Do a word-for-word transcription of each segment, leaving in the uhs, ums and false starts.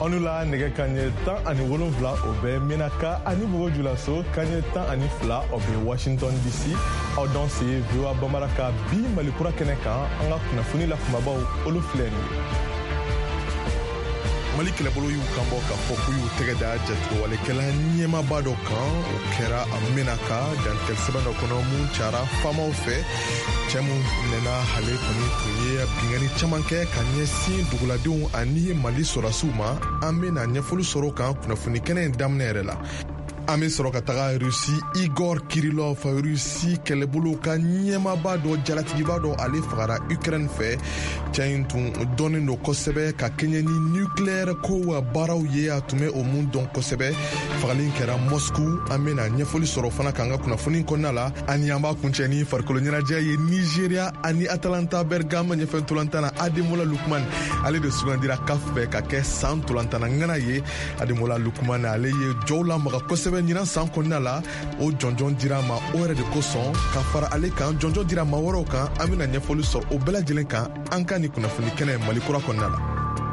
onu la nege kanye tan ani wolonvla obe menaka ani bogo julaso kanye tan ani fla obe Washington D C aw don se viwa bamaraka bi malikura kene kan anga kunafuni la kumabaw olu fleni Mali kɛlɛbolo y'u kanbɔ ka fɔ k'u y'u tɛgɛ da jatigɛwalekɛla ɲɛmaaba dɔ kan o kɛra a menaka dantigɛ sɛbɛn dɔ kɔnɔ mun cara faamaw fɛ cɛ mun minɛna ale kɔni tun ye bingani caman kɛ ka ɲɛsin duguladenw ani Mali sɔrɔdasiw ma an bɛna ɲɛfɔli sɔrɔ kan kunnafoni kɛnɛ in daminɛ yɛrɛ la an bɛ sɔrɔ ka taga Rusi Igor Kirillov Rusi kɛlɛbolo ka ɲɛmaaba dɔ jalatigiba dɔ ale fagara Ukraine fɛ cɛ in tun dɔnnen don kosɛbɛ ka kɛɲɛ ni nucléaire ko baaraw ye a tun bɛ o mun dɔn kosɛbɛ fagali kɛra Moscou an bɛna ɲɛfɔli sɔrɔ fana k'an ka kunnafoni kɔnɔna la ani an b'a kuncɛ ni farikolo ɲɛnajɛ ye Nigeria ani Atalanta Bergame ɲɛfɛ ntolantan na Ademola Lookman ale de sugandira C A F bɛɛ ka kɛ san ntolantan na ŋana ye Ademola Lookman ale ye jɔw lamaga kosɛbɛ ɲinan san kɔnɔna la o jɔnjɔn dira ma o yɛrɛ de kosɔn ka fara ale kan jɔnjɔn dira ma wɛrɛw kan an bɛna ɲɛfɔli sɔrɔ o bɛɛ lajɛlen kan an ka ni kunnafoni kɛnɛ Malikura kɔnɔna la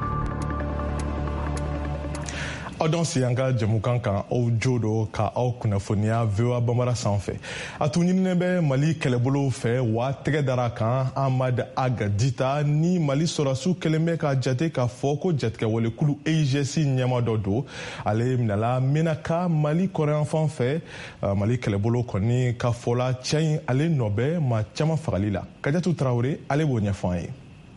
aw dɔn si an ka jamukan kan aw jo do ka aw kunnafoniya V O A Bambara sanfɛ a tun ɲininen bɛ Mali kɛlɛbolo fɛ wa tɛgɛ dara kan Amad Agadita ni Mali sɔrɔdasiw kɛlen bɛ ka jate k'a fɔ ko jatigɛwalekulu E I G S ɲɛma dɔ don ale minɛla menaka Mali kɔrɔyanfan fɛ Mali kɛlɛbolo kɔni ka fɔla cɛ in ale nɔ bɛ maa caman fagali la Kajatu Tarawele ale b'o ɲɛfɔ an ye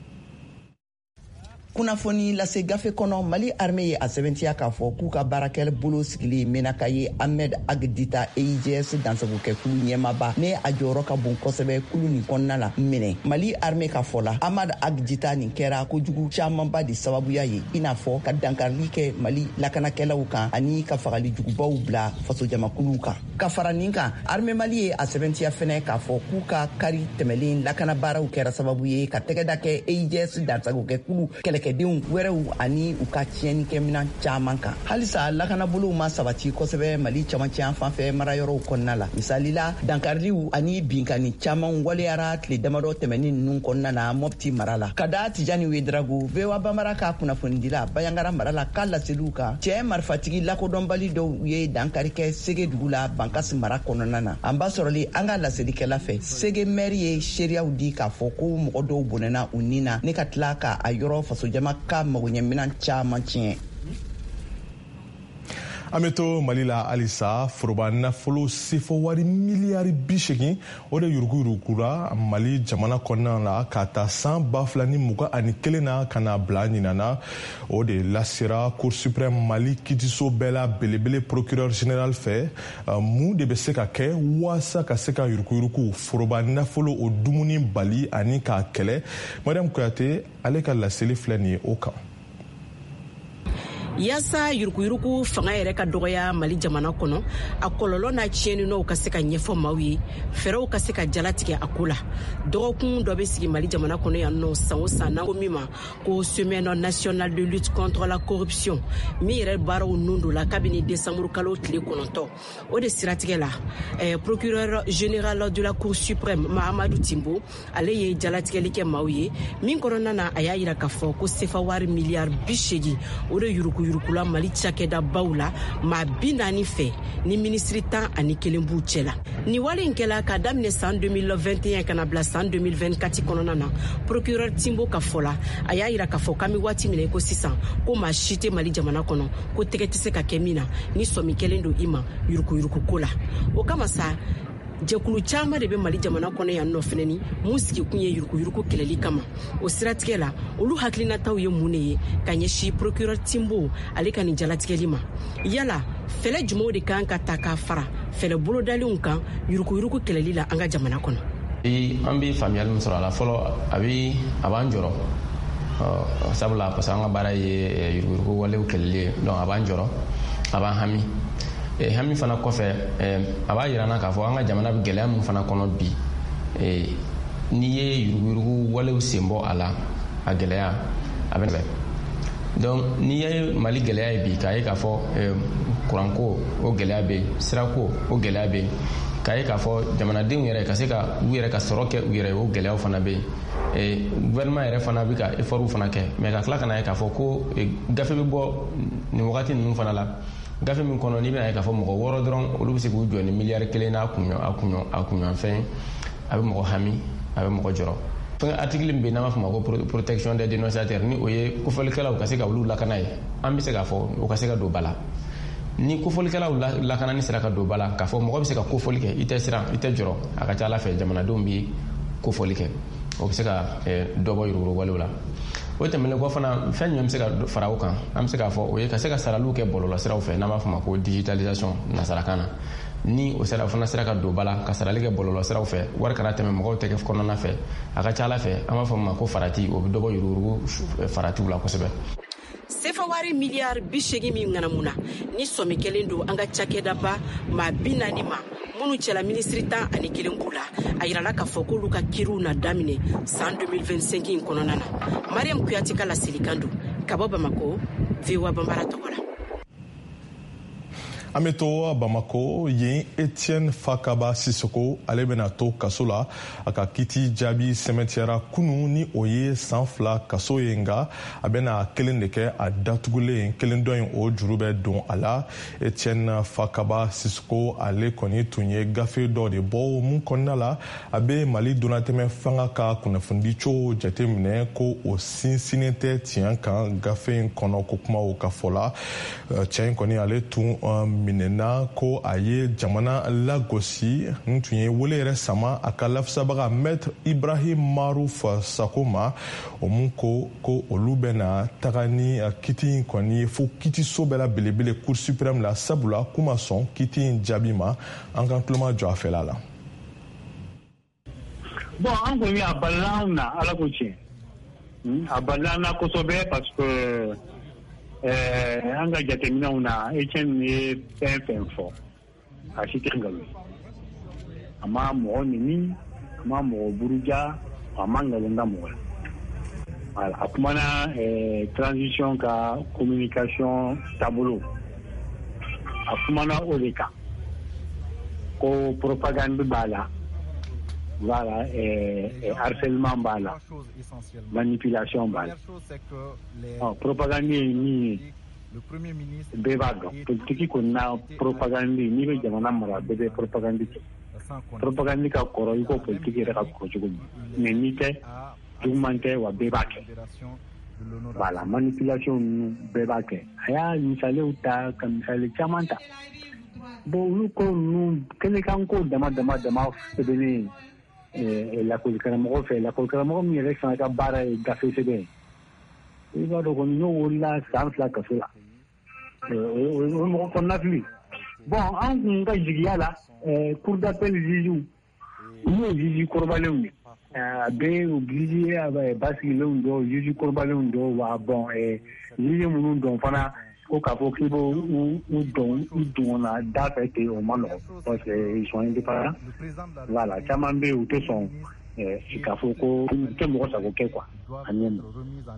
kunnafoni lase gafe kɔnɔ Mali armée ye a sɛbɛntiya k'a fɔ k'u ka baarakɛla bolo sigili menaka ye Ahmed Agdita E I G S dansagokɛkulu ɲɛmaaba ne a jɔyɔrɔ ka bon kosɛbɛ kulu nin kɔnɔna la minɛ Mali armée ka fɔ la Ahmed Agdita nin kɛra kojugu camanba de sababuya ye i n'a fɔ ka dankarili kɛ Mali lakanakɛlaw kan ani ka fagali jugubaw bila fasojamakuluw kan ka fara nin kan armée Mali ye a sɛbɛntiya fɛnɛ k'a fɔ k'u ka kari tɛmɛlen lakanabaaraw kɛra sababu ye ka tɛgɛda kɛ E I G S dansagokɛkulu kɛlɛ kɛdenw wɛrɛw ani u ka tiɲɛnikɛminan caman kan halisa lakanabolow ma sabati kosɛbɛ Mali camancɛ fanfɛ marayɔrɔw kɔnɔna la misali la dankariliw ani binkani caman waleyara tile damadɔ tɛmɛnin ninnu kɔnɔna na Mopti mara la ka da Tijani Wedrago V O A Bambara ka kunnafonidila Bayangara mara la ka laseliw kan cɛ marifatigi lakodɔnbali dɔw ye dankari kɛ Sege dugu la Bankasi mara kɔnɔna na an ba sɔrɔli an ka laselikɛla fɛ Sege maire ye seereyaw di k'a fɔ ko mɔgɔ dɔw bɔnɛna u nin na ne ka tila ka a yɔrɔ fasojama ka magoɲɛminan caman tiɲɛ an bɛ to Mali la halisa foroba nafolo sefo wari miliyari bi segin o de yuruguyurugura Mali jamana kɔnɔna la ka taa san ba fila ni mugan ani kelen na ka na bila ɲinana o de lasera Cour suprême Mali kiitiso bɛɛ la belebele procureur général fɛ mun de bɛ se ka kɛ waasa ka se ka yuruguyurugu foroba nafolo o dumuni bali ani k'a kɛlɛ Mariam Kuyate ale ka laseli filɛ nin ye o kan Yasa yurukuyuruku fanga yɛrɛ ka dɔgɔya Mali jamana kɔnɔ a kɔlɔlɔ n'a tiɲɛninw ka se ka ɲɛfɔ maaw ye fɛrɛw ka se ka jalatigɛ a ko la dɔgɔkun dɔ bɛ sigi Mali jamana kɔnɔ yan nɔ san o san n'an ko min ma ko semaine nationale de lutte contre la corruption min yɛrɛ baaraw nun don la kabini décembre kalo tile kɔnɔntɔn o de siratigɛ la eh, procureur général de la Cour suprême Mahamadou Timbo ale ye jalatigɛli kɛ maaw ye min kɔnɔna na a y'a yira k'a fɔ ko sefa wari miliyari bi seegin o de yuruku yurukula Mali cakɛda baw la maa bi naani fɛ ni ministri tan ani kelen b'u cɛ la ni wale in kɛla ka daminɛ san deux mille vingt et un kana bila san deux mille vingt-quatre kɔnɔna na procureur Timbo ka fɔ la a y'a yira k'a fɔ k'an bɛ waati minɛ ko sisan ko maa si tɛ Mali jamana kɔnɔ ko tɛgɛ tɛ se ka kɛ min na ni sɔmi kɛlen don i ma yurukuyuruku ko la o kama sa jɛkulu caman de bɛ Mali jamana kɔnɔ yan nɔ fɛnɛni mun sigikun ye yurukuyuruku kɛlɛli kama o siratigɛ la olu hakilinataw ye mun de ye ka ɲɛsin procureur Timbo ale ka nin jalatigɛli ma yala fɛlɛ jumɛnw de kan ka ta k'a fara fɛlɛ bolodalenw kan yurukuyuruku kɛlɛli la an ka jamana kɔnɔ an bɛ faamuyali min sɔrɔ a la fɔlɔ a bɛ a b'an jɔrɔ sabula parce que an ka baara ye yurukuyuruku walew kɛlɛli ye donc a b'an jɔrɔ a b'an hami Eh, hami fana kɔfɛ eh, a b'a yirana k'a fɔ an ka jamana bɛ gɛlɛya min fana kɔnɔ bi eh, n'i ye yuruguyurugu walew sen bɔ a la a gɛlɛya a bɛ donc n'i ye Mali gɛlɛya ye bi k'a ye k'a fɔ eh, kuranko o gɛlɛya bɛ yen sirako o gɛlɛya bɛ yen k'a ye k'a fɔ jamanadenw yɛrɛ ka se ka u yɛrɛ ka sɔrɔ kɛ u yɛrɛ o gɛlɛyaw fana bɛ yen e gouvernement yɛrɛ fana bɛ ka effort fana kɛ mais ka tila ka na ye k'a fɔ ko gafe bɛ bɔ nin wagati ninnu fana la gafe min kɔnɔ n'i bɛna ye k'a fɔ mɔgɔ wɔɔrɔ dɔrɔn olu bɛ se k'u jɔ ni miliyari kelen n'a kunɲɔgɔn a kunɲɔgɔn a kunɲɔgɔnfɛn a bɛ mɔgɔ hami a bɛ mɔgɔ jɔrɔ fɛn article min bɛ n'an b'a fɔ ma ko protection des dénonciateurs ni o ye kofɔlikɛlaw ka se ka olu lakana ye an bɛ se k'a fɔ o ka se ka don ba la ni kofɔlikɛlaw lakanani sera ka don ba la k'a fɔ mɔgɔ bɛ se ka kofɔli kɛ i tɛ siran i tɛ jɔrɔ a ka ca ala fɛ jamanadenw bɛ kofɔli kɛ o bɛ se ka dɔ bɔ yuruguwalew la o tɛmɛnen kɔ fana fɛn jumɛn bɛ se ka fara o kan an bɛ se k'a fɔ o ye ka se ka saraliw kɛ bɔlɔlɔsiraw fɛ n'an b'a fɔ ma ko digitalisation nasarakan na ni o sera fana sera ka don ba la ka sarali kɛ bɔlɔlɔsiraw fɛ wari kana tɛmɛ mɔgɔw tɛgɛ kɔnɔna fɛ a ka ca ala fɛ an b'a fɔ ma ko farati o bɛ dɔ bɔ yurugu faratiw la kosɛbɛ. sefawari miliyari bi seegin min ŋanamu na ni sɔmi kelen don an ka cakɛdaba maa bi naani ma minnu cɛla minisiri tan ani kelen k'u la a yirala k'a fɔ k'olu ka kiriw na daminɛ san deux mille vingt-cinq in kɔnɔna na. mariam kuyate ka lasilikan don ka bɔ bamako V O A banbara tɔgɔ la. An bɛ to Bamako yen Etienne Fakaba Sisoko ale bɛna to kaso la a ka kiti jaabi sɛmɛntiyara kunu ni o ye san fila kaso ye nka a bɛna kelen de kɛ a datugulen kelen dɔ in o juru bɛ don a la. Etienne Fakaba Sisoko ale kɔni tun ye gafe dɔ de bɔ mun kɔnɔna la a bɛ Mali donnatɛmɛ fanga ka kunnafonidicogo jateminɛ ko o sinsinnen tɛ tiɲɛ kan gafe in kɔnɔ ko kumaw ka fɔ la cɛ in kɔni ale tun minɛna ko a ye jamana lagosi n tun ye wele yɛrɛ sama a ka lafisabaga Maître Ibrahim Maruf Sako ma o mun ko ko olu bɛna taga ni kiti in kɔni ye fo kitiso bɛɛ la belebele Cour suprême la sabula k'u ma sɔn kiti in jaabi ma an ka tuloma jɔ a fɛla la. Bon an kɔni a balila anw na ala ko tiɲɛ a balila an na kosɛbɛ parce que an ka jateminɛw na Etienne ye fɛn fɛn fɔ a si tɛ nkalon a ma mɔgɔ nini a ma mɔgɔ buruja a ma nkalon da mɔgɔ la voilà a kumana transition ka communication taabolo a kumana o de kan ko propagande b'a la voilà harcèlement b'a la manipulation b'a la oh, propagande ye min ye bɛɛ b'a dɔn politiki kɔni na propagande n'i bɛ jamana mara bɛɛ bɛ propagande kɛ propagande ka kɔrɔ i ko politiki yɛrɛ ka kɔrɔ cogo min mais n'i tɛ juguman tɛ wa bɛɛ b'a kɛ voilà manipulation ninnu bɛɛ b'a kɛ a y'a misaliw ta ka misali caman ta bon olu ko ninnu kɛnɛkan ko dama dama dama sɛbɛnnen lakɔli karamɔgɔ fɛ lakɔli karamɔgɔ min yɛrɛ fana ka baara ye gafe sɛbɛn i b'a dɔn kɔni n'o wulila san fila kaso la o ye mɔgɔ kɔnɔna fili bon an kun ka jigiya la cour d'appel juge n'u ye juge kɔrɔbalenw ye a bɛ juge basigilenw dɔn juge kɔrɔbalenw dɔn wa bon juge minnu dɔn fana ko k'a fɔ k'i b'u dɔn u donna da fɛ ten o ma nɔgɔn parce que ils sont indépendants voilà caman bɛ yen u tɛ sɔn k'a fɔ ko u tɛ mɔgɔ sago kɛ quoi a ɲɛ ma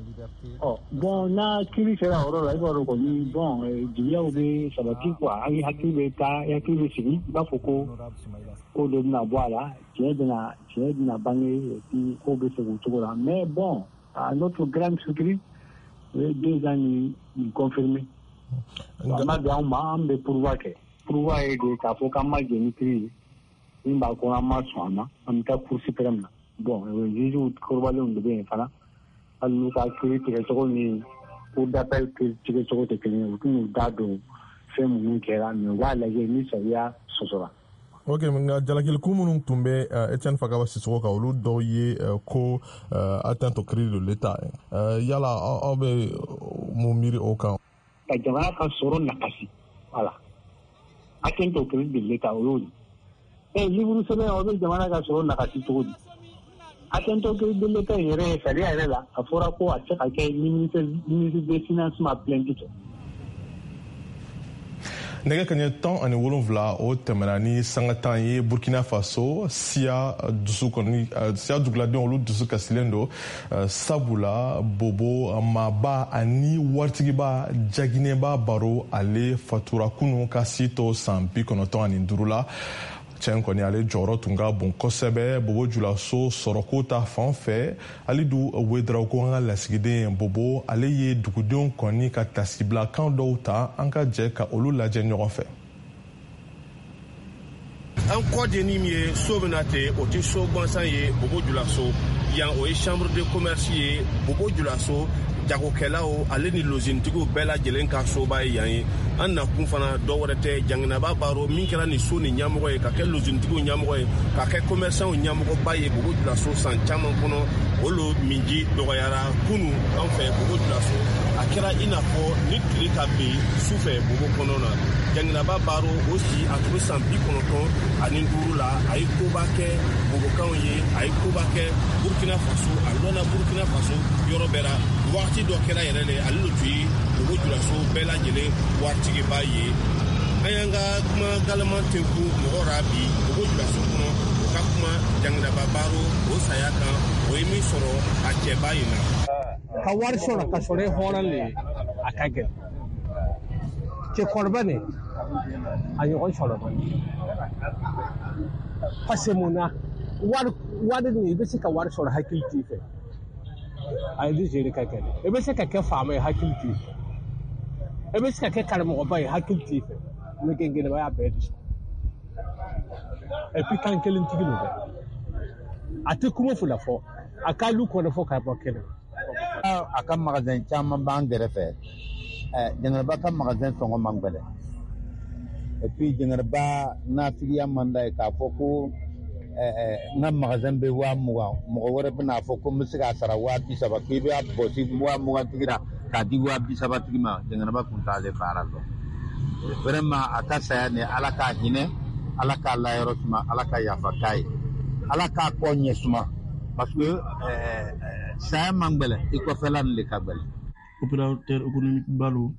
ɔ bon n'a kiiri sera o yɔrɔ la i b'a dɔn kɔni bon jigiyaw bɛ sabati quoi hali hakili bɛ taa hakili bɛ sigi i b'a fɔ ko ko dɔ bɛna bɔ a la tiɲɛ bɛna tiɲɛ bɛna bange puis ko bɛ segin o cogo la mais bon à notre grande surprise o ye deux ans ni confirmé. An ma bɛn an ma an bɛ pourvoi kɛ pourvoi ye de k'a fɔ k'an ma jɛ ni kiiri ye min b'a ko an ma sɔn a ma an bɛ taa cour suprême na bon juges kɔrɔbalenw de bɛ yen fana hali n'u ka kiiri tigɛcogo ni cour d'appel tigɛcogo tɛ kelen ye u t'u da don fɛn minnu kɛra mais u b'a lajɛ ni sariya sɔsɔra. Ok, nka jalakiliku minnu tun bɛ Etienne Fakaba Sisoko kan olu dɔw ye ko atteinte au crédit de l'État yala aw bɛ mun miiri o kan. Ka jamana ka sɔrɔ nakasi voilà atteinte au crédit de l'État o y'o de ɛ livre sɛbɛn o bɛ jamana ka sɔrɔ nakasi cogo di atteinte au crédit de l'État yɛrɛ sariya yɛrɛ la a fɔra ko a tɛ ka kɛ ministre de financement plainte kɛ. nɛgɛ kaɲɛ tan ani wolonwula o tɛmɛna ni sanga tan ye Burkina Faso siya dusu kɔni siya duguladenw olu dusu kasilen don sabula bobo maaba ani waritigiba jaginɛba baro ale fatura kunu ka si to san bi kɔnɔntɔn ani duuru la cɛn kɔni ale jɔyɔrɔ tun ka bon kosɛbɛ Bobo Dioulasso sɔrɔko ta fan fɛ. Alidu Ouedraogo ko an ka lasigiden Bobo ale ye dugudenw kɔni ka tasibilakan dɔw ta an ka jɛ ka olu lajɛ ɲɔgɔn fɛ. An kɔ de ni min ye so bɛna ten o tɛ so gansan ye Bobo Dioulasso yan o ye chambre de commerce ye Bobo Dioulasso jagokɛlaw ale ni lozintigiw bɛɛ lajɛlen ka soba ye yan ye an nakun fana dɔ wɛrɛ tɛ janginaba baro min kɛra ni so ni ɲɛmɔgɔ ye ka kɛ lozintigiw ɲɛmɔgɔ ye ka kɛ commerçantw ɲɛmɔgɔba ye Bobo Dioulasso san caman kɔnɔ o lo minji dɔgɔyara kunu an fɛ Bobo Dioulasso a kɛra i n'a fɔ ni tile ka bin sufɛ Bobo kɔnɔ na janginaba baro o si a tun bɛ san bi kɔnɔntɔn ani duuru la a ye koba kɛ bobokanw ye a ye koba kɛ Burkina Faso a lɔnna Burkina Faso yɔrɔ bɛɛ la waati dɔ kɛra yɛrɛ de ale lo tun ye Bobo Dioulasso bɛɛ lajɛlen waritigiba ye an y'an ka kuma galaman teku mɔgɔ ra bi Bobo Dioulasso kɔnɔ o ka kuma janginaba baro o saya kan o ye min sɔrɔ a cɛba in na. Ka wari sɔrɔ ka sɔrɔ e hɔrɔn le a ka gɛlɛn cɛkɔrɔba ne a ɲɔgɔn sɔrɔ parce que mun na wari wari ni i bɛ se ka wari sɔrɔ hakili t'i fɛ a ye zere ka kɛ i bɛ se ka kɛ faama ye hakili t'i fɛ i bɛ se ka kɛ karamɔgɔba ye hakili t'i fɛ ne gɛngɛnɛba y'a bɛɛ de sɔrɔ et puis kan kelen tigi don dɛ a tɛ kuma fila fɔ a ka lu kɔnɔ fɔ k'a bɔ kɛnɛ a ka magasin caman b'an kɛrɛfɛ jangaraba ka magasin sɔngɔ man gɛlɛn et puis jangaraba nafigiya man d'a ye k'a fɔ ko n ka magasin bɛ waa mugan mɔgɔ wɛrɛ bɛn'a fɔ ko n bɛ se k'a sara waa bi saba k'i bɛ bɔsi waa mugan tigi la k'a di waa bi saba tigi ma jangaraba tun t'ale baara dɔn vraiment a ka saya ni ala k'a hinɛ ala k'a layɔrɔ suma ala ka yafa k'a ye ala k'a kɔ ɲɛ suma parce que saya man gɛlɛn i kɔfɛla nin de ka gɛlɛn. Opérateur économique balo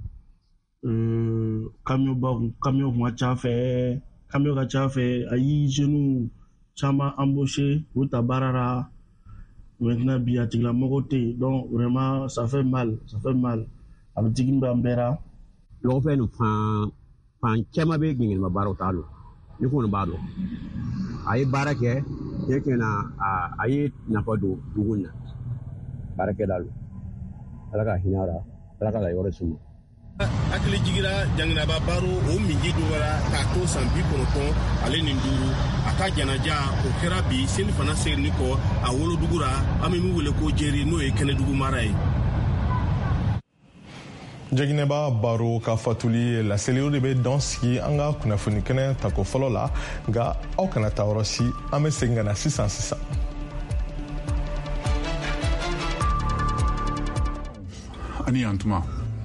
euh camion ba camion kuma ca fɛ camion ka ca fɛ a yi jeunes caman embauché u ta baara la maintenant bi a tigilamɔgɔ tɛ yen donc vraiment ça fait mal ça fait mal a bɛ jigin b'an bɛɛ la. Lɔgɔ fɛn nin fan fan caman bɛ gɛngɛnɛma baaraw t'a dɔn ne kɔni b'a dɔn a ye baara kɛ cɛ kɛ na a ye nafa don dugu in na baarakɛla don ala ka hinɛ la ala ka layɔrɔ suma. Hakili jigira janginaba baro o minji dɔgɔyara k'a to san bi kɔnɔntɔn ale ni duuru a ka janaja o kɛra bi seli fana seginni kɔ a wolodugura an bɛ min wele ko jeri n'o ye kɛnɛdugu mara ye. Jagineba baro ka fatuli laseliw de bɛ dɔn sigi an ka kunnafoni kɛnɛ tako fɔlɔ la nka aw kana taa yɔrɔ si an bɛ segin ka na sisan sisan. Ani antuma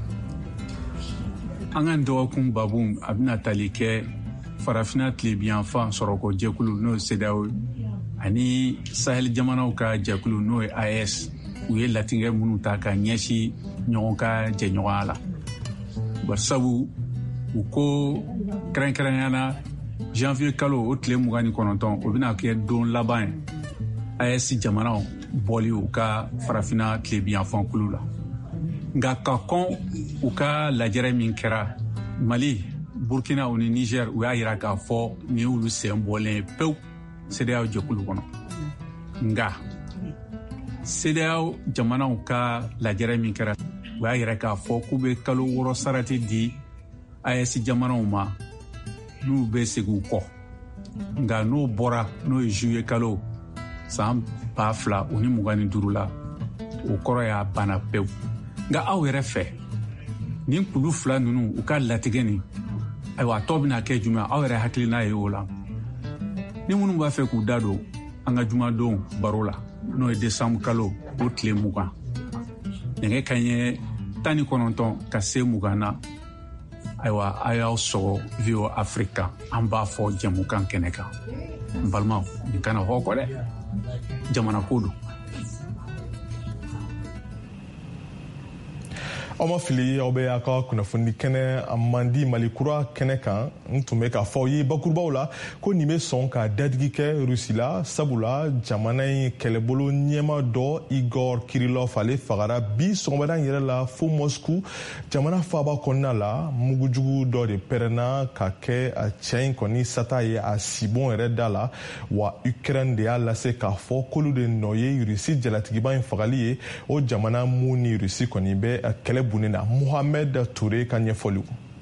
an ka dɔgɔkun babu a bɛna tali kɛ farafina tilebiyanfan sɔrɔko jɛkulu n'o ye C D A O ani Sahel jamanaw ka jɛkulu n'o ye A E S u ye latigɛ minnu ta ka ɲɛsin ɲɔgɔn ka jɛɲɔgɔnya la bari sabu u ko kɛrɛnkɛrɛnyana janvier kalo o tile mugan ni kɔnɔntɔn o bɛna kɛ don laban ye A E S jamanaw bɔli u ka farafina tilebiyanfan kulu la nka ka kɔn u ka lajɛrɛ min kɛra Mali Burkina o ni Niger u y'a jira k'a fɔ ni olu sen bɔlen pewu C D A O jɛkulu kɔnɔ nka C D A O jamanaw ka lajɛrɛ min kɛra u y'a jira k'a fɔ k'u bɛ kalo wɔɔrɔ sarati di A E S jamanaw ma n'u bɛ segin u kɔ nka n'o bɔra n'o ye juillet kalo san ba fila o ni mugan ni duuru la o kɔrɔ y'a banna pewu nka aw yɛrɛ fɛ nin kulu fila ninnu u ka latigɛ nin ayiwa a tɔ bɛna kɛ jumɛn aw yɛrɛ hakilina ye o la ni minnu b'a fɛ k'u da don an ka jumadon baro la n'o ye décembre kalo o tile mugan nɛgɛ kanɲɛ tan ni kɔnɔntɔn ka se mugan na ayiwa a y'aw sɔgɔ V O Afrique an b'a fɔ jɛmukan kɛnɛ kan n balimaw nin kana hɔ kɔ dɛ jamana ko don. aw ma fili aw bɛ a ka kunnafoni kɛnɛ a man di malikura kɛnɛ kan n tun bɛ k'a fɔ aw ye bakurubaw la ko nin bɛ sɔn ka dadigi kɛ rusi la sabula jamana in kɛlɛbolo ɲɛma dɔ igor kirilov ale fagara bi sɔgɔmada in yɛrɛ la fo moscou jamana faaba kɔnɔna la mugujugu dɔ de pɛrɛnna ka kɛ a cɛ in kɔni sata ye a sibon yɛrɛ da la wa ukraine de y'a lase k'a fɔ k'olu de nɔ ye rusi jalatigiba in fagali ye o jamana mun ni rusi kɔni bɛ kɛlɛ bunina Mohamed Touré ka ɲɛfɔliw.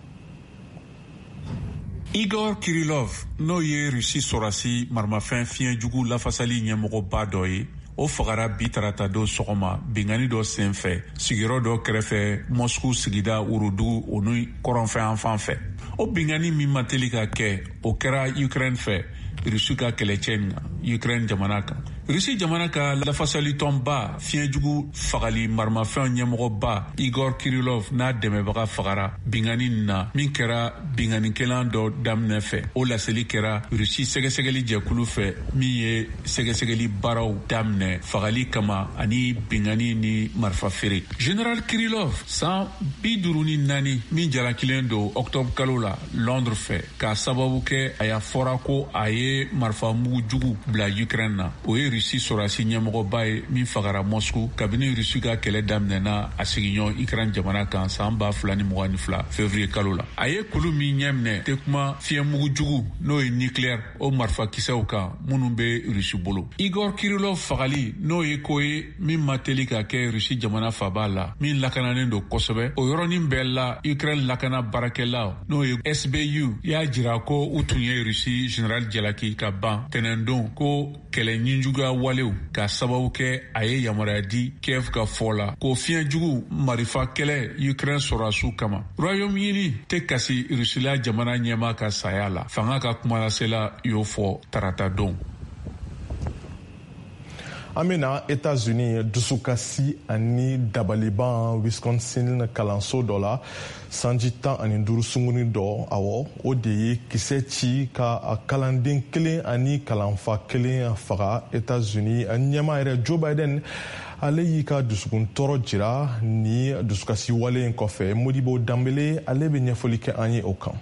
Igor Kirilov n'o ye Rusi sɔrɔsi maramafɛn fiɲɛjugu lafasali ɲɛmɔgɔba dɔ ye o fagara bi tarata don sɔgɔma bingani dɔ senfɛ sigiyɔrɔ dɔ kɛrɛfɛ Moscou sigida worodugu o ni kɔrɔnfɛn an fan fɛ. O bingani min ma teli ka kɛ o kɛra Ukraine fɛ Rusi ka kɛlɛcɛ nin kan Ukraine jamana kan. Rusi jamana ka lafasali tɔnba fiɲɛjugu fagali maramafɛn ɲɛmɔgɔba Igor Kirilov n'a dɛmɛbaga fagara bingani nin na min kɛra binganikɛlan dɔ daminɛ fɛ. O laseli kɛra Rusi sɛgɛsɛgɛli jɛkulu fɛ min ye sɛgɛsɛgɛli baaraw daminɛ fagali kama ani bingani ni marifa feere. General Kirilov san bi duuru ni naani min jalakilen don octobre kalo la Londres fɛ k'a sababu kɛ a y'a fɔra ko a ye marifa mugu jugu bila Ukraine na. O ye Rusi sɔrɔsi ɲɛmɔgɔba ye min fagara Moscou kabini Rusi ka kɛlɛ daminɛna a sigiɲɔgɔn Ukraine jamana kan san ba fila ni mugan ni fila février kalo la. A ye kulu min ɲɛminɛ tɛ kuma fiɲɛmugu jugu n'o ye nucléaire o marifa kisɛw kan minnu bɛ Rusi bolo. Igor Kirilov fagali n'o ye ko ye min ma teli ka kɛ Rusi jamana faaba la min lakananen don kosɛbɛ o yɔrɔnin bɛɛ la Ukraine lakana baarakɛlaw n'o ye S B U y'a jira ko u tun ye Rusi général jalaki ka ban tɛnɛndon ko kɛlɛ ɲinjuguya walew ka sababu kɛ a ye yamaruya di Kiev ka fɔ la ko fiɲɛjugu marifa kɛlɛ Ukraine sɔrɔsiw kama. Royaume-Uni tɛ kasi Rusila jamana ɲɛma ka saya la fanga ka kumalasela y'o fɔ tarata don. An bɛna États-Unis dusukasi ani dabaliban Wisconsin kalanso dɔ la sanji tan ani duuru sunguni dɔ awɔ o de ye kisɛ ci ka a kalanden kelen ani kalanfa kelen faga États-Unis ɲɛma yɛrɛ Joe Biden ale y'i ka dusukun tɔɔrɔ jira ni dusukasi wale in kɔfɛ Modibo Dambele ale bɛ ɲɛfɔli kɛ an ye o kan.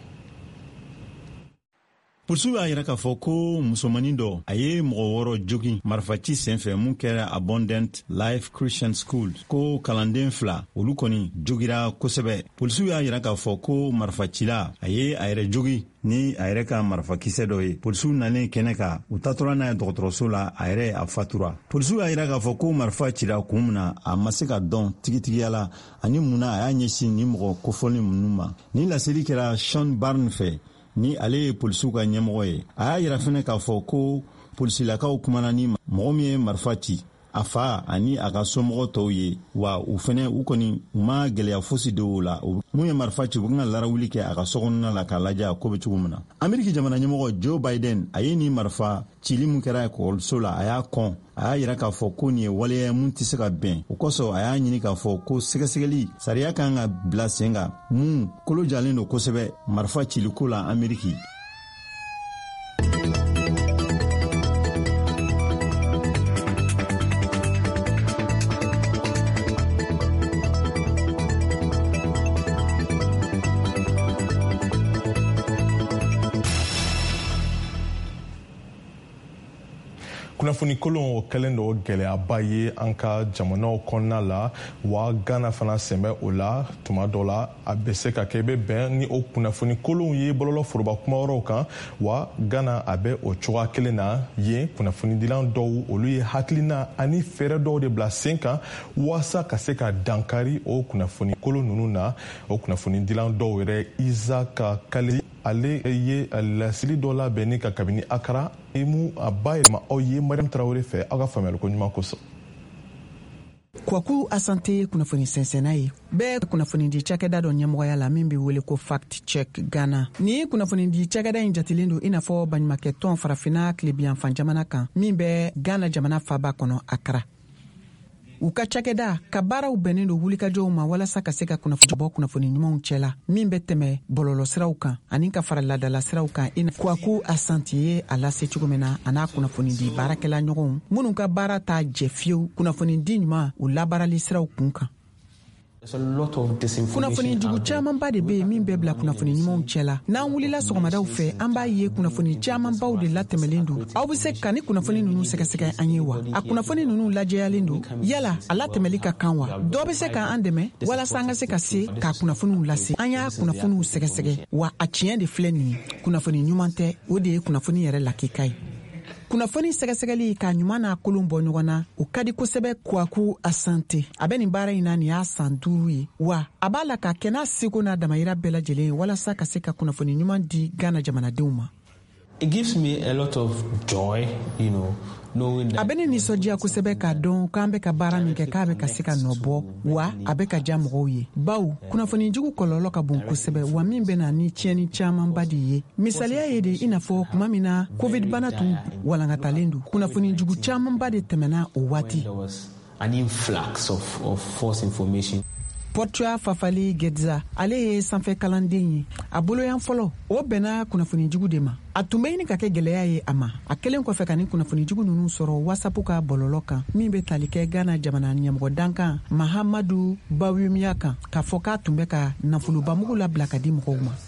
Polisiw y'a yira k'a fɔ ko musomanin dɔ a ye mɔgɔ wɔɔrɔ jogin marifaci senfɛ mun kɛra Abundant Life Christian School ko kalanden fila olu kɔni jogira kosɛbɛ. Polisiw y'a yira k'a fɔ ko marifacila a ye a yɛrɛ jogi ni a yɛrɛ ka marifakisɛ dɔ ye. Polisiw nalen kɛnɛ kan u taatɔla n'a ye dɔgɔtɔrɔso la a yɛrɛ a fatura. Polisiw y'a yira k'a fɔ ko marifa cira kun min na a ma se ka dɔn tigitigiya la ani munna a y'a ɲɛsin ni mɔgɔ kofɔli minnu ma. Ni laseli kɛra Sean Barnes fɛ ni ale ye polisiw ka ɲɛmɔgɔ ye. A y'a yira fɛnɛ k'a fɔ ko polisilakaw kumana ni mɔgɔ min ye marifa ci a fa ani a ka somɔgɔ tɔw ye wa u fɛnɛ u kɔni u ma gɛlɛya fosi de o la. Mun ye marifa ci u kan ka larawuli kɛ a ka sokɔnɔna la k'a lajɛ a ko bɛ cogo min na. Ameriki jamana ɲɛmɔgɔ Joe Biden a ye nin marifa cili mun kɛra ekɔliso la a y'a kɔn. A y'a yira k'a fɔ ko nin ye waleya mun tɛ se ka bɛn. O kosɔn a y'a ɲini k'a fɔ ko sɛgɛsɛgɛli sariya kan ka bila sen kan mun kolo jalen don kosɛbɛ marifa ciliko la Ameriki. kunnafoni kolon kɛlen do gɛlɛyaba ye an ka jamanaw kɔnɔna la wa Ghana fana sɛmɛ o la tuma dɔ la a bɛ se ka kɛ bɛ bɛn ni o kunnafoni kolon ye bɔlɔlɔ foroba kuma wɛrɛw kan wa Ghana a bɛ o cogoya kelen na yen kunnafoni dilan dɔw olu ye hakilina ani fɛɛrɛ dɔw de bila sen kan waasa ka se ka dankari o kunnafoni kolon ninnu na o kunnafoni dilan dɔw yɛrɛ Isaac Kale ale ye lasili dɔ labɛn ni ka kabini Akara emu a bayɛlɛma aw ye Mariam Traoré fɛ aw ka faamuyali ko ɲuman kosɔn. Kwaku Asante kunnafoni sɛnsɛnna ye bɛɛ kunnafoni di cakɛda dɔ ɲɛmɔgɔya la min bɛ wele ko Fact Check Ghana. Ni kunnafoni di cakɛda in jatilen don i n'a fɔ baɲumankɛ tɔn farafinna tilebiyanfan jamana kan min bɛ Ghana jamana faaba kɔnɔ Akara. U ka cakɛda ka baaraw bɛnnen don wulikajɔw ma walasa ka se ka kunnafoni bɔ kunnafoni ɲumanw cɛla min bɛ tɛmɛ bɔlɔlɔ siraw kan ani ka fara ladala siraw kan i na Kwaku Asante ye a lase cogo min na a n'a kunnafoni di baarakɛla ɲɔgɔnw minnu ka baara t'a jɛ fiyewu kunnafoni di ɲuman u labaarali siraw kun kan. kunnafoni jugu caamanba de be yen min bɛ bila kunnafoni ɲumanw cɛla. N'an wulila sɔgɔmadaw fɛ an b'a ye kunnafoni caamanbaw de latɛmɛlen don. Aw be se ka ni kunnafoni nunu sɛgɛsɛgɛ an ye wa? A kunnafoni nunu lajɛyalen don? Yala a latɛmɛli ka kan wa? Dɔ be se ka an dɛmɛ walasa an ka se ka se k'a kunnafoniw lase. An y'a kunnafoniw sɛgɛsɛgɛ wa a tiɲɛ de filɛ nin ye. Kunnafoni ɲuman tɛ, o de ye kunnafoni yɛrɛ lakika ye. Kunnafoni sɛgɛsɛgɛli ka ɲuman n'a kolon bɔ ɲɔgɔn na o ka di kosɛbɛ Kwaku Asante. A bɛ nin baara in na nin y'a san duuru ye wa a b'a la ka kɛ n'a seko n'a damayira bɛɛ lajɛlen ye walasa ka se ka kunnafoni ɲuman di Ghana jamanadenw ma. It gives me a lot of joy, you know. A bɛ ne nisɔndiya kosɛbɛ k'a dɔn k'an bɛ ka baara min kɛ k'a bɛ ka se ka nɔ bɔ wa a bɛ ka diya mɔgɔw ye. Bawo kunnafoni jugu kɔlɔlɔ ka bon kosɛbɛ wa min bɛ na ni tiɲɛni camanba de ye. Misaliya ye de i n'a fɔ kuma min na covid bana tun walankatalen don. Kunnafoni jugu camanba de tɛmɛna o waati. An influx of, of false information. Portua Fafali Gedza ale ye sanfɛ kalanden ye. A boloyan fɔlɔ o bɛnna kunnafoni jugu de ma. A tun bɛ ɲini ka kɛ gɛlɛya ye a ma. A kelen kɔfɛ ka ni kunnafoni jugu ninnu sɔrɔ WhatsApp ka bɔlɔlɔ kan min bɛ tali kɛ Ghana jamana ɲɛmɔgɔ dankan Mahamadu Bawumia kan k'a fɔ k'a tun bɛ ka nafoloba mugu labila ka di mɔgɔw ma.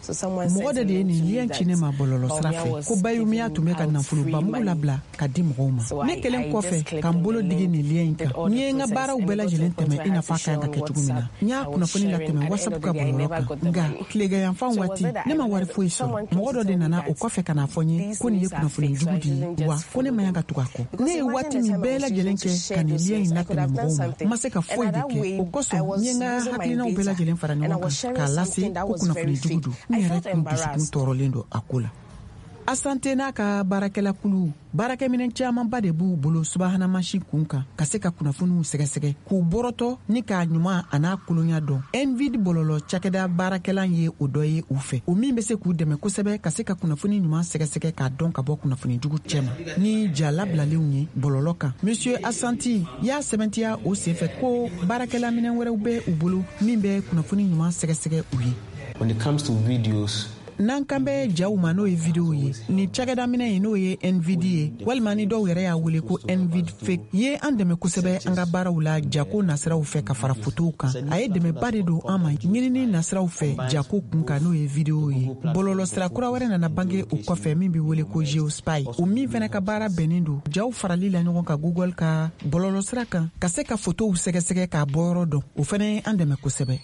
Mɔgɔ de ye nin lien ci ne ma bɔlɔlɔ sira fɛ ko Bayumiya tun bɛ ka nafoloba mugu labila ka di mɔgɔw ma. Ne kelen kɔfɛ ka n bolo digi nin lien in kan n ye n ka baaraw bɛɛ lajɛlen tɛmɛ i n'a fɔ a kan ka kɛ cogo min na. N y'a kunnafoni latɛmɛ WhatsApp ka bɔlɔlɔ kan nka tilegɛyanfan waati ne ma wari foyi sɔrɔ. Mɔgɔ dɔ de nana o kɔfɛ ka n'a fɔ n ye ko nin ye kunnafoni jugu de ye wa ko ne ma yan ka tugu a kɔ. Ne ye waati min bɛɛ lajɛlen kɛ ka nin lien in latɛmɛ mɔgɔw ma n ma se ka foyi de kɛ. O kosɔn n ye n ka hakilinaw bɛɛ lajɛlen fara ɲɔgɔn kan k'a lase ko kunnafoni jugu don. N yɛrɛ tun dusukun tɔɔrɔlen don a ko la. Asante n'a ka baarakɛla kulu baarakɛminɛ camanba de b'u bolo subahana mansin kun kan ka se ka kunnafoniw sɛgɛsɛgɛ k'u bɔrɔtɔ ni k'a ɲuman a n'a kolonɲa dɔn. N V D bɔlɔlɔ cakɛda baarakɛlan ye o dɔ ye u fɛ o min bɛ se k'u dɛmɛ kosɛbɛ ka se ka kunnafoni ɲuman sɛgɛsɛgɛ k'a dɔn ka bɔ kunnafoni jugu cɛma ni ja labilalenw ye bɔlɔlɔ kan. Monsieur Asanti y'a sɛbɛntiya o senfɛ ko baarakɛla minɛn wɛrɛw bɛ u bolo min bɛ kunnafoni ɲuman sɛgɛsɛgɛ u ye. When it comes to videos, n'an kan bɛ jaw ma n'o ye video ye ni cakɛda minɛ ye n'o ye N V D ye walima ni dɔw yɛrɛ y'a wele ko N V D fake ye an dɛmɛ kosɛbɛ an ka baaraw la jako nasiraw fɛ ka fara fotow kan. A ye dɛmɛba de don an ma ɲinini nasiraw fɛ jako kun kan n'o ye video ye. Bɔlɔlɔ sira kura wɛrɛ nana bange o kɔfɛ min bɛ wele ko Geospy o min fɛnɛ ka baara bɛnnen don jaw farali la ɲɔgɔn ka Google ka bɔlɔlɔ sira kan ka se ka fotow sɛgɛsɛgɛ k'a bɔ yɔrɔ dɔn o fɛnɛ ye an dɛmɛ kosɛbɛ.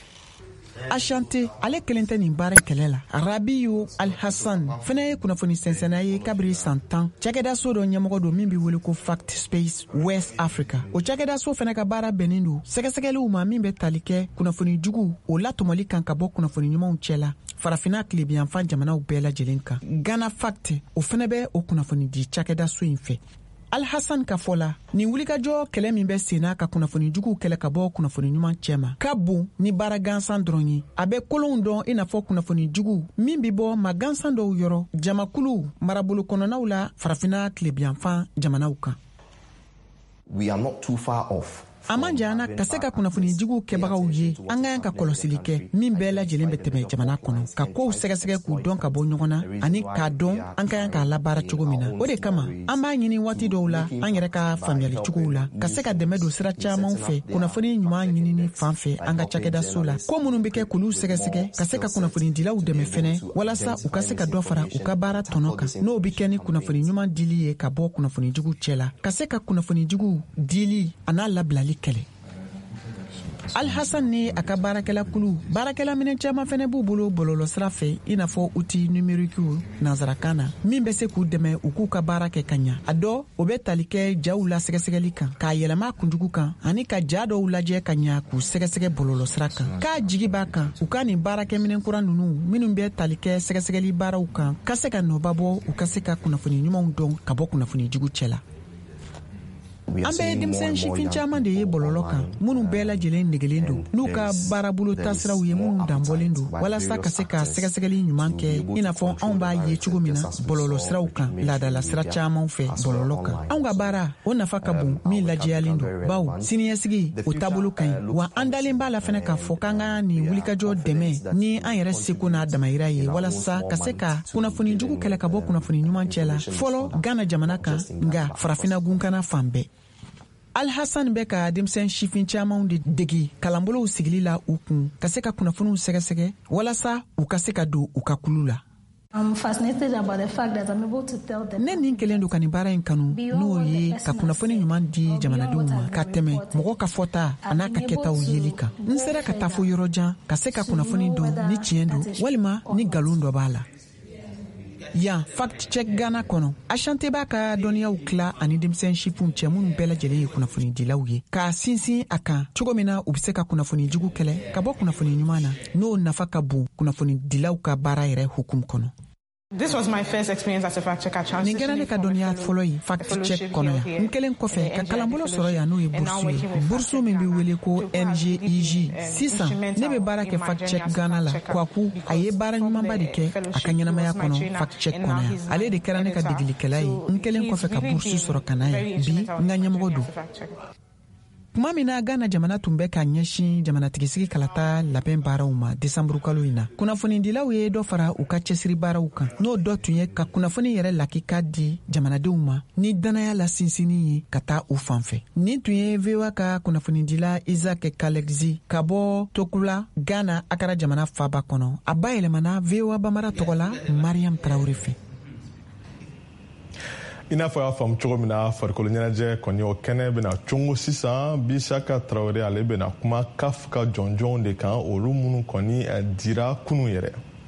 Ashante ale kelen tɛ nin baara kɛlɛ la. Rabiu Alhassan fɛnɛ ye kunnafoni sɛnsɛnna ye kabiri san tan. Cakɛda so dɔ ɲɛmɔgɔ don min bɛ wele ko Fact Space West Africa. O cakɛda so fɛnɛ ka baara bɛnnen don sɛgɛsɛgɛliw ma min bɛ tali kɛ kunnafoni jugu o latɔmɔli kan ka bɔ kunnafoni ɲumanw cɛla farafina tilebiyanfan jamanaw bɛɛ lajɛlen kan. Ghana Fact o fɛnɛ bɛ o kunnafoni di cakɛda so in fɛ. Alhassan ka fɔ la nin wulikajɔ kɛlɛ min bɛ sen n'a ka kunnafoni jugu kɛlɛ ka bɔ kunnafoni ɲuman cɛma ka bon ni baara gansan dɔrɔn ye. A bɛ kolonw dɔn i n'a fɔ kunnafoni jugu min bɛ bɔ ma gansan dɔw yɔrɔ jamakulu marabolo kɔnɔnaw la farafina tilebiyanfan jamanaw kan. We are not too far off. A man jana ka se ka kunnafoni jugu kɛbagaw ye an ka yan ka kɔlɔsili kɛ min bɛɛ lajɛlen bɛ tɛmɛ jamana kɔnɔ ka kow sɛgɛsɛgɛ k'u dɔn ka bɔ ɲɔgɔn na ani k'a dɔn an ka yan k'a labaara cogo min na. O de kama an b'a ɲini waati dɔw la an yɛrɛ ka faamuyali cogow la ka se ka dɛmɛ don sira camanw fɛ kunnafoni ɲuman ɲinini fan fɛ an ka cakɛda so la ko minnu bɛ kɛ k'olu sɛgɛsɛgɛ ka se ka kunnafoni dilaw dɛmɛ fɛnɛ walasa u ka se ka dɔ fara u ka baara tɔnɔ kan n'o bɛ kɛ ni kunnafoni ɲuman dili ye ka bɔ kunnafoni jugu cɛ la ka se ka kunnafoni jugu dili a n'a labilali kɛlɛ. Alhassan ni a ka baarakɛla kulu baarakɛla minɛ caman fɛnɛ b'u bolo bɔlɔlɔ sira fɛ i n'a fɔ outil numérique nanzarakan na min bɛ se k'u dɛmɛ u k'u ka baara kɛ ka ɲa. A dɔ o bɛ tali kɛ jaw la sɛgɛsɛgɛli kan k'a yɛlɛma kunjugu kan ani ka ja dɔw lajɛ ka ɲa k'u sɛgɛsɛgɛ bɔlɔlɔ sira kan. K'a jigi b'a kan u ka nin baarakɛminɛ kura ninnu minnu bɛ tali kɛ sɛgɛsɛgɛli baaraw kan ka se ka nɔba bɔ u ka se ka kunnafoni ɲumanw dɔn ka bɔ kunnafoni jugu cɛ la. An bɛ denmisɛn sifin caman de ye bɔlɔlɔ kan minnu bɛɛ lajɛlen negelen don n'u ka baarabolo taasiraw ye minnu danbɔlen don walasa ka se ka sɛgɛsɛgɛli ɲuman kɛ i n'a fɔ anw b'a ye cogo min na bɔlɔlɔ siraw kan laadala sira caman fɛ bɔlɔlɔ kan. Anw ka baara o nafa ka bon min lajɛyalen don bawo siniɲɛsigi o taabolo ka ɲi wa an dalen b'a la fɛnɛ k'a fɔ k'an ka nin wulikajɔ dɛmɛ ni an yɛrɛ seko n'a damayira ye walasa ka se ka kunnafoni jugu kɛlɛ ka bɔ kunnafoni ɲuman cɛ la fɔlɔ Ghana jamana kan nga farafina gunkana fan bɛɛ. Alhassan bɛ ka denmisɛn sifin caamanw de degi kalanbolow sigili la u kun ka se ka kunnafoniw sɛgɛsɛgɛ walasa u ka se ka don u ka kulu la. I'm fascinated about the fact that I'm able to tell them. Ne nin kelen do ka nin baara in kanu n'o ye ka kunnafoni ɲuman di jamanadenw ma ka tɛmɛ mɔgɔ ka fɔta a n'a ka kɛtaw yeli kan. N sera ka taa fo yɔrɔ jan ka se ka kunnafoni dɔn ni tiɲɛ do walima ni galon dɔ b'a la. Yan fact check Ghana kɔnɔ Ashanti b'a ka dɔnniyaw tila ani denmisɛn sifunw cɛ minnu bɛɛ lajɛlen ye kunnafoni dilaw ye k'a sinsin a kan cogo min na u bɛ se ka kunnafoni jugu kɛlɛ ka bɔ kunnafoni ɲuman na n'o nafa ka bon kunnafoni dilaw ka baara yɛrɛ hukumu kɔnɔ. This was my first experience as a fact checker. Nin kɛra ne ka dɔnniya fɔlɔ ye fact check kɔnɔ yan. N kelen kɔfɛ ka kalanbolo sɔrɔ yan n'o ye bursu ye. Bursu min bɛ wele ko N G I J. Sisan ne bɛ baara kɛ fact check Ghana la. Kwaku a ye baara ɲumanba de kɛ a ka ɲɛnamaya kɔnɔ fact check kɔnɔ yan. Ale de kɛra ne ka degelikɛla ye. N kelen kɔfɛ ka bursu sɔrɔ ka na yan. Bi n ka ɲɛmɔgɔ don. Kuma min na Ghana jamana tun bɛ ka ɲɛsin jamanatigisi kalata labɛn baaraw ma Desanburu kalo in na. Kunnafoni dilaw ye dɔ fara u ka cɛsiri baaraw kan. N'o dɔ tun ye ka kunnafoni yɛrɛ lakika di jamanadenw ma ni danaya la sinsinni ye ka taa u fan fɛ. Nin tun ye V O A ka kunnafoni dila Isaac Kalexi ka bɔ Tokula, Ghana a kɛra jamana faba kɔnɔ. A ba yɛlɛmana V O A Bamara tɔgɔ la Mariam Traoré fɛ. I n'a fɔ y'a faamu cogo min na farikolo ɲɛnajɛ kɔni o kɛnɛ bɛna congo sisan Bisaka Traoré ale bɛna kuma C A F ka jɔnjɔnw de kan olu minnu kɔni dira kunun yɛrɛ.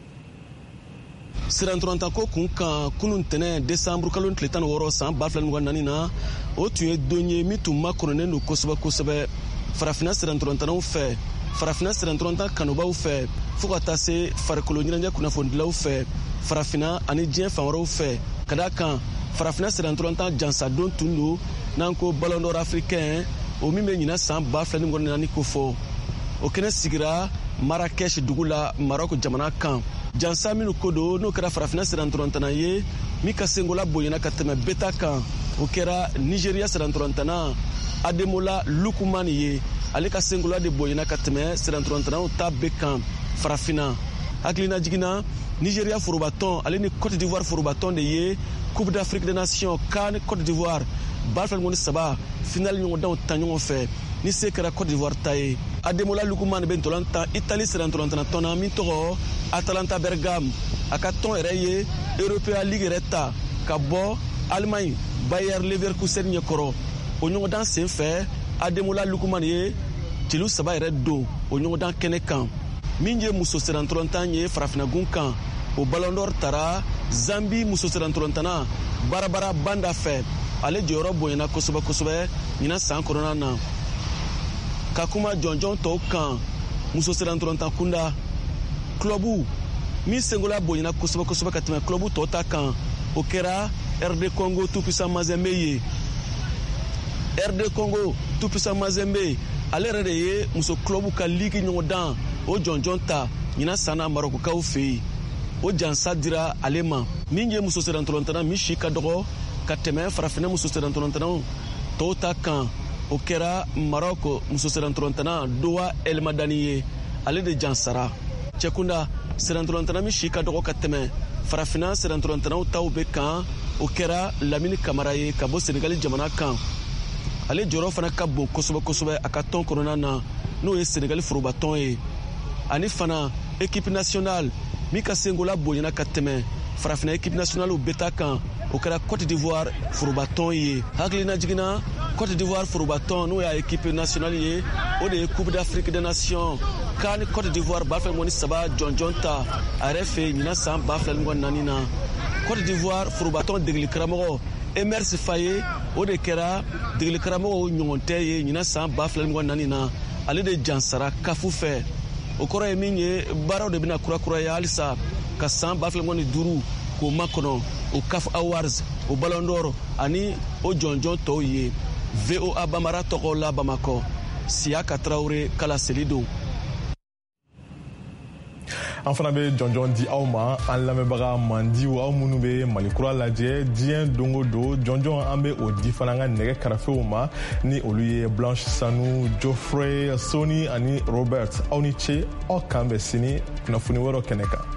Sirantɔrɔnta ko kun kan kunun tɛnɛ Desanburu kalo tile tan ni wɔɔrɔ san ba fila ni mugan naani na o tun ye don ye min tun makɔnɔnen don kosɛbɛ kosɛbɛ farafina sirantɔrɔntanaw fɛ farafina sirantɔrɔnta kanubaw fɛ fo ka taa se farikolo ɲɛnajɛ kunnafonidilaw fɛ farafina ani diɲɛ fan wɛrɛw fɛ ka d'a kan farafina sirantɔrɔnta jansadon tun don n'an ko Ballon d'Or africain o min bɛ ɲina san ba fila ni mugan naani ko fɔ o kɛnɛ sigira Marrakech dugu la Maroc jamana kan jansa minnu ko don n'o kɛra farafina sirantɔrɔntana ye min ka sengola bonyana ka tɛmɛ beta kan o kɛra Nigeria sirantɔrɔntana Ademola Lukumani ye ale ka sengola de bonyana ka tɛmɛ sirantɔrɔntanaw ta bɛɛ kan farafina hakilina jiginna Nigeria forobatɔn ale ni Côte d'Ivoire forobatɔn de ye Coupe d'Afrique des Nations CAN Côte d'Ivoire ba fila ni saba finale ɲɔgɔndanw ta ɲɔgɔn fɛ ni se kɛra Côte d'Ivoire ta ye Ademola Lukumani bɛ ntolan tan Italie sirantɔrɔntana tɔn na min tɔgɔ Atalanta Bergame a ka tɔn yɛrɛ ye European League yɛrɛ ta ka bɔ Allemagne Bayer Leverkusen ɲɛkɔrɔ o ɲɔgɔndan sen fɛ Ademola Lukumani ye celu saba yɛrɛ don o ɲɔgɔndan kɛnɛ kan min ye muso sirantɔrɔntan ye farafinagun kan o Ballon d'Or tara Zambi muso sirantɔrɔntana Barabara Banda fɛ ale jɔyɔrɔ bonyana kosɛbɛ kosɛbɛ ɲina san kɔnɔna na ka kuma jɔnjɔn tɔw kan muso sirantɔrɔntan kunda clubu min sengola bonyana kosɛbɛ kosɛbɛ ka tɛmɛ clubu tɔw ta kan o kɛra R D Congo Tout-Puissant Mazembe ye R D Congo Tout-Puissant Mazembe ale yɛrɛ de ye muso clubu ka ligue ɲɔgɔndan o jɔnjɔn ta ɲina san na Marokokaw fɛ yen o jansa dira ale ma min ye muso sirantɔrɔntana min si ka dɔgɔ ka tɛmɛ farafina muso sirantɔrɔntanaw tɔw ta kan o kɛra Maroc muso sirantɔrɔntana Dowa El Madani ye ale de jansara cɛkunda sirantɔrɔntana min si ka dɔgɔ ka tɛmɛ farafina sirantɔrɔntanaw taw bɛ kan o kɛra Lamini Kamara ye ka bɔ Senegali jamana kan ale jɔyɔrɔ fana ka bon kosɛbɛ kosɛbɛ a ka tɔn kɔnɔna na n'o ye Senegali forobatɔn ye ani fana équipe nationale min ka sengola bonyana ka tɛmɛ farafina équipe nationale bɛ ta kan o kɛra Côte d'Ivoire forobatɔn ye hakilina jiginna Côte d'Ivoire forobatɔn n'o y'a équipe nationale ye o de ye Coupe d'Afrique des Nations CAN Côte d'Ivoire ba fila ni saba jɔnjɔn ta a yɛrɛ fɛ ɲina san ba fila ni naani na Côte d'Ivoire forobatɔn degeli karamɔgɔ Emerse Faye o de kɛra degeli karamɔgɔw ɲɔgɔn tɛ ye ɲina san ba fila ni naani na ale de jansara kafu fɛ o kɔrɔ ye min ye baaraw de bɛna kurakuraya halisa ka san ba fila ni duuru k'o makɔnɔ o C A F Awards o Ballon d'Or ani o jɔnjɔn tɔw ye V O A Bamara tɔgɔ la Bamakɔ Siyaka Traoré kala seli don. An fana bɛ jɔnjɔn di aw ma an lamɛnbaga mandiw aw minnu bɛ Malikura lajɛ diɲɛ don o don jɔnjɔn an bɛ o di fana an ka nɛgɛ kɛrɛfɛw ma ni olu ye Blanche Sanu Geoffrey Soni ani Robert aw ni ce aw kan bɛ sini kunnafoni wɛrɛw kɛnɛ kan.